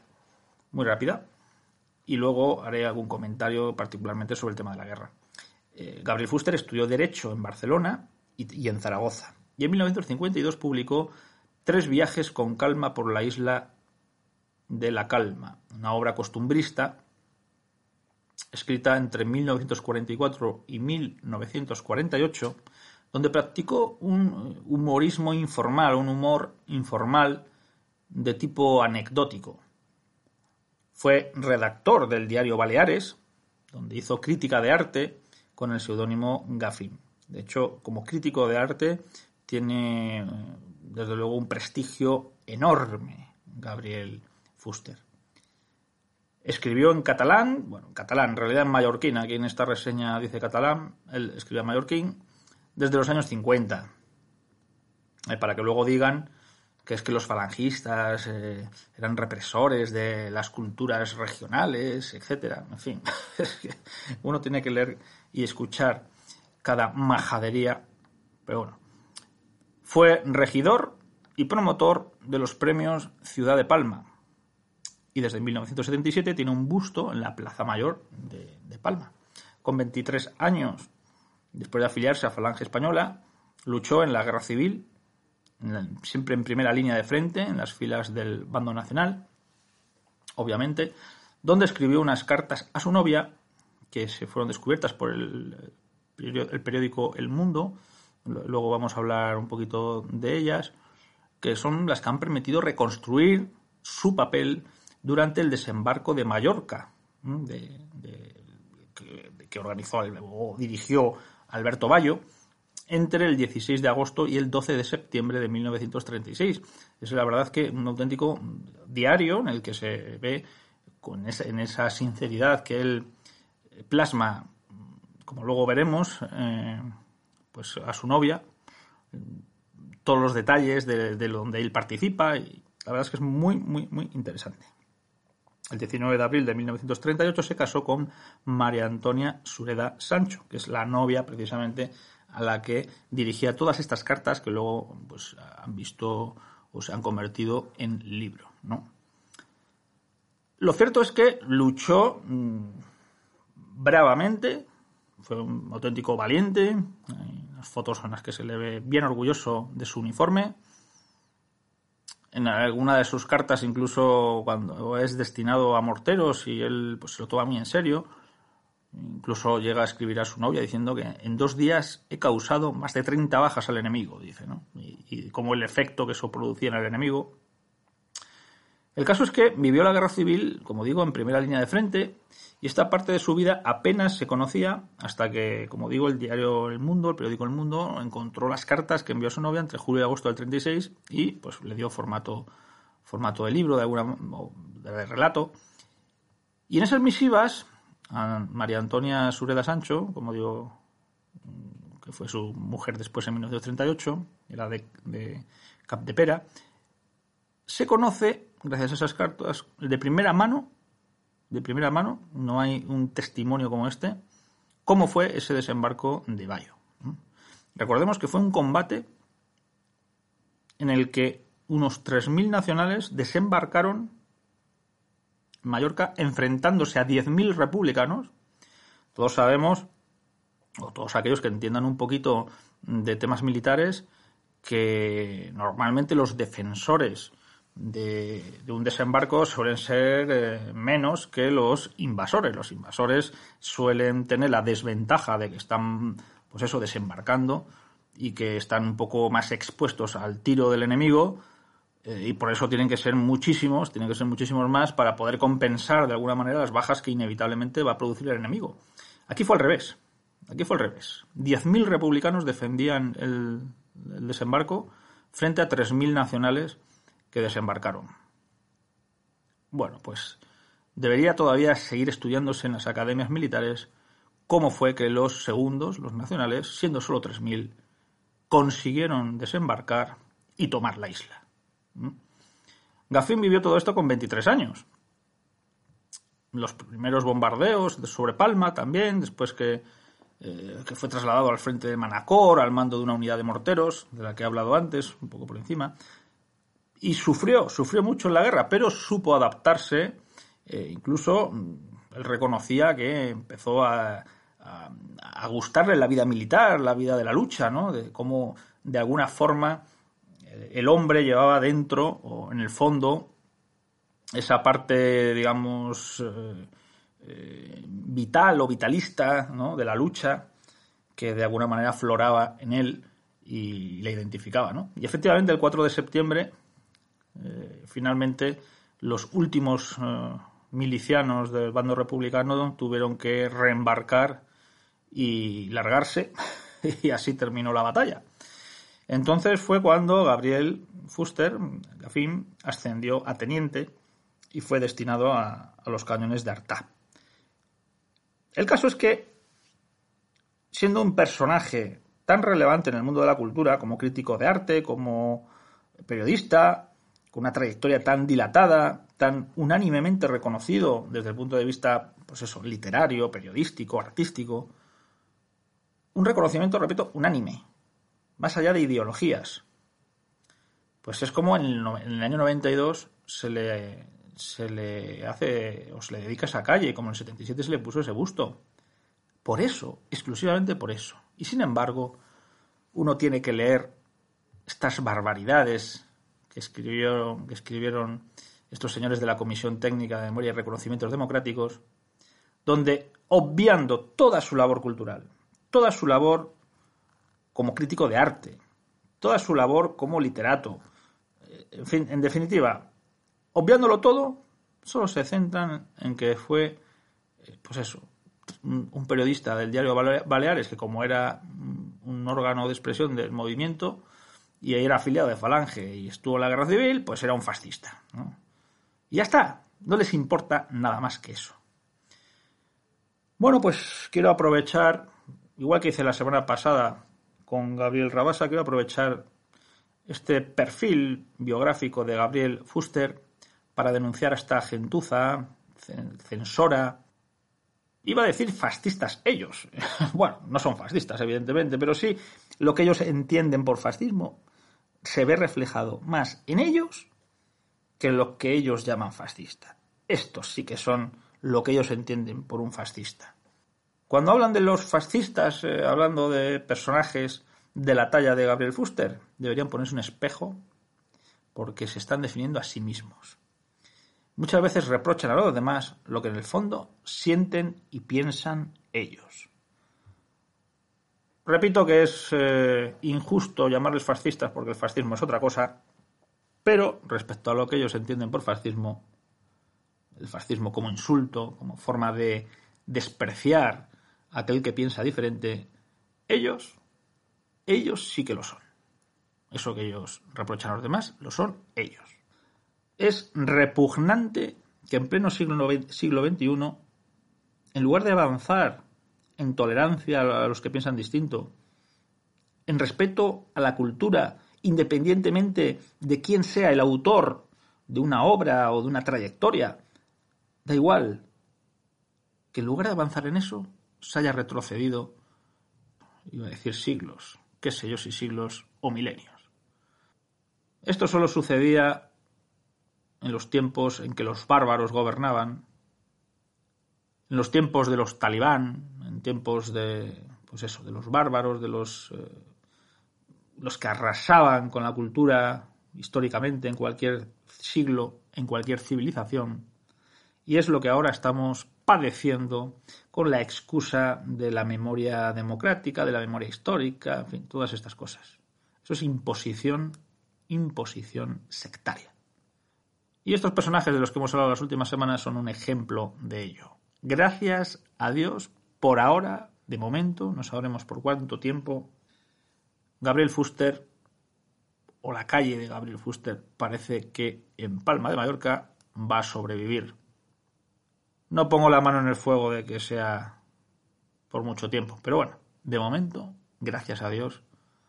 y luego haré algún comentario particularmente sobre el tema de la guerra. Gabriel Fuster estudió Derecho en Barcelona y en Zaragoza, y en 1952 publicó 3 viajes con calma por la isla de la Calma, una obra costumbrista escrita entre 1944 y 1948, donde practicó un humorismo informal, un humor informal de tipo anecdótico. Fue redactor del diario Baleares, donde hizo crítica de arte con el seudónimo Gafín. De hecho, como crítico de arte tiene, desde luego, un prestigio enorme Gabriel Fuster. Escribió en catalán, en realidad en mallorquín, aquí en esta reseña dice catalán, él escribió en mallorquín, desde los años 50, para que luego digan que es que los falangistas eran represores de las culturas regionales, etcétera. En fin, es que uno tiene que leer y escuchar cada majadería, pero bueno. Fue regidor y promotor de los premios Ciudad de Palma, y desde 1977 tiene un busto en la Plaza Mayor de Palma. Con 23 años, después de afiliarse a Falange Española, luchó en la Guerra Civil, siempre en primera línea de frente, en las filas del bando nacional, obviamente, donde escribió unas cartas a su novia, que se fueron descubiertas por el periódico El Mundo. Luego vamos a hablar un poquito de ellas, que son las que han permitido reconstruir su papel durante el desembarco de Mallorca, que organizó o dirigió Alberto Bayo, entre el 16 de agosto y el 12 de septiembre de 1936. Es la verdad que un auténtico diario en el que se ve en esa sinceridad que él plasma, como luego veremos, pues a su novia, todos los detalles de donde él participa, y la verdad es que es muy, muy, muy interesante. El 19 de abril de 1938 se casó con María Antonia Sureda Sancho, que es la novia precisamente a la que dirigía todas estas cartas que luego pues han visto o se han convertido en libro, ¿no? Lo cierto es que luchó bravamente, fue un auténtico valiente. Hay unas fotos en las que se le ve bien orgulloso de su uniforme. En alguna de sus cartas, incluso cuando es destinado a morteros y él pues se lo toma muy en serio, incluso llega a escribir a su novia diciendo que en 2 días he causado más de 30 bajas al enemigo, dice, ¿no? Y como el efecto que eso producía en el enemigo. El caso es que vivió la guerra civil, como digo, en primera línea de frente, y esta parte de su vida apenas se conocía hasta que, como digo, el diario El Mundo, el periódico El Mundo, encontró las cartas que envió a su novia entre julio y agosto del 36 y pues le dio formato de libro, de relato. Y en esas misivas, a María Antonia Sureda Sancho, como digo, que fue su mujer después en 1938, era de Capdepera, se conoce, gracias a esas cartas, de primera mano, no hay un testimonio como este, cómo fue ese desembarco de Bayo. Recordemos que fue un combate en el que unos 3.000 nacionales desembarcaron en Mallorca enfrentándose a 10.000 republicanos. Todos sabemos, o todos aquellos que entiendan un poquito de temas militares, que normalmente los defensores de un desembarco suelen ser menos que los invasores. Los invasores suelen tener la desventaja de que están, pues eso, desembarcando y que están un poco más expuestos al tiro del enemigo, y por eso tienen que ser muchísimos más para poder compensar de alguna manera las bajas que inevitablemente va a producir el enemigo. Aquí fue al revés. 10.000 republicanos defendían el desembarco frente a 3.000 nacionales que desembarcaron. Bueno, pues debería todavía seguir estudiándose en las academias militares cómo fue que los segundos, los nacionales, siendo solo 3.000, consiguieron desembarcar y tomar la isla. Gaffin vivió todo esto con 23 años. Los primeros bombardeos sobre Palma también, después que fue trasladado al frente de Manacor, al mando de una unidad de morteros, de la que he hablado antes, un poco por encima. Y sufrió mucho en la guerra, pero supo adaptarse. Incluso él reconocía que empezó a gustarle la vida militar, la vida de la lucha, ¿no? De cómo, de alguna forma, el hombre llevaba dentro, o en el fondo, esa parte, digamos, vital o vitalista, ¿no? De la lucha, que de alguna manera afloraba en él y le identificaba, ¿no? Y efectivamente, el 4 de septiembre... finalmente los últimos milicianos del bando republicano tuvieron que reembarcar y largarse y así terminó la batalla. Entonces fue cuando Gabriel Fuster, Gaffin, ascendió a teniente y fue destinado a los cañones de Artà. El caso es que, siendo un personaje tan relevante en el mundo de la cultura, como crítico de arte, como periodista, con una trayectoria tan dilatada, tan unánimemente reconocido desde el punto de vista, pues eso, literario, periodístico, artístico, un reconocimiento, repito, unánime, más allá de ideologías. Pues es como en el año 92 se le hace, o se le dedica esa calle, como en el 77 se le puso ese busto. Por eso, exclusivamente por eso. Y sin embargo, uno tiene que leer estas barbaridades que escribieron estos señores de la Comisión Técnica de Memoria y Reconocimientos Democráticos, donde, obviando toda su labor cultural, toda su labor como crítico de arte, toda su labor como literato, en fin, en definitiva, obviándolo todo, Solo se centran en que fue, pues eso, un periodista del diario Baleares que, como era un órgano de expresión del movimiento y era afiliado de Falange y estuvo en la guerra civil, pues era un fascista, ¿no? Y ya está, no les importa nada más que eso. Bueno, pues quiero aprovechar, igual que hice la semana pasada con Gabriel Rabasa, quiero aprovechar este perfil biográfico de Gabriel Fuster para denunciar a esta gentuza censora. Iba a decir fascistas ellos. Bueno, no son fascistas, evidentemente, pero sí lo que ellos entienden por fascismo se ve reflejado más en ellos que en lo que ellos llaman fascista. Estos sí que son lo que ellos entienden por un fascista. Cuando hablan de los fascistas, hablando de personajes de la talla de Gabriel Fuster, deberían ponerse un espejo porque se están definiendo a sí mismos. Muchas veces reprochan a los demás lo que en el fondo sienten y piensan ellos. Repito que es injusto llamarles fascistas porque el fascismo es otra cosa, pero respecto a lo que ellos entienden por fascismo, el fascismo como insulto, como forma de despreciar a aquel que piensa diferente, ellos sí que lo son. Eso que ellos reprochan a los demás, lo son ellos. Es repugnante que en pleno siglo XXI, en lugar de avanzar en tolerancia a los que piensan distinto, en respeto a la cultura, independientemente de quién sea el autor de una obra o de una trayectoria, da igual, que en lugar de avanzar en eso, se haya retrocedido, iba a decir siglos, qué sé yo si siglos o milenios. Esto solo sucedía en los tiempos en que los bárbaros gobernaban, en los tiempos de los talibán, en tiempos de, pues eso, de los bárbaros, de los que arrasaban con la cultura históricamente en cualquier siglo, en cualquier civilización. Y es lo que ahora estamos padeciendo con la excusa de la memoria democrática, de la memoria histórica, en fin, todas estas cosas. Eso es imposición sectaria. Y estos personajes de los que hemos hablado las últimas semanas son un ejemplo de ello. Gracias a Dios, por ahora, de momento, no sabremos por cuánto tiempo, Gabriel Fuster, o la calle de Gabriel Fuster, parece que en Palma de Mallorca va a sobrevivir. No pongo la mano en el fuego de que sea por mucho tiempo, pero bueno, de momento, gracias a Dios,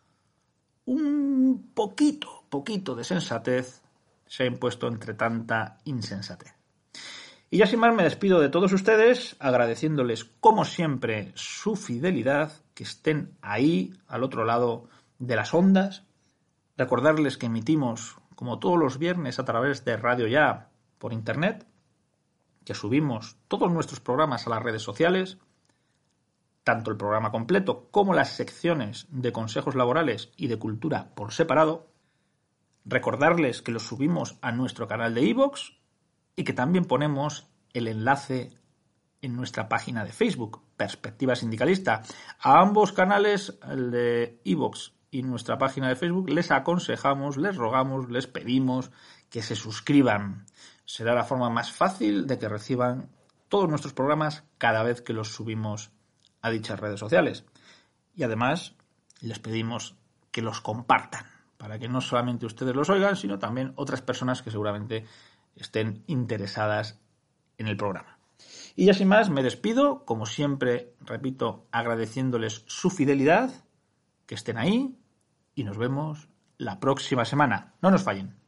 un poquito de sensatez se ha impuesto entre tanta insensatez. Y ya sin más me despido de todos ustedes, agradeciéndoles como siempre su fidelidad, que estén ahí al otro lado de las ondas. Recordarles que emitimos como todos los viernes a través de Radio Ya por internet, que subimos todos nuestros programas a las redes sociales, tanto el programa completo como las secciones de consejos laborales y de cultura por separado. Recordarles que los subimos a nuestro canal de iVoox y que también ponemos el enlace en nuestra página de Facebook, Perspectiva Sindicalista. A ambos canales, el de iVoox y nuestra página de Facebook, les aconsejamos, les rogamos, les pedimos que se suscriban. Será la forma más fácil de que reciban todos nuestros programas cada vez que los subimos a dichas redes sociales. Y además les pedimos que los compartan, para que no solamente ustedes los oigan, sino también otras personas que seguramente estén interesadas en el programa. Y ya sin más, me despido, como siempre, repito, agradeciéndoles su fidelidad, que estén ahí, y nos vemos la próxima semana. No nos fallen.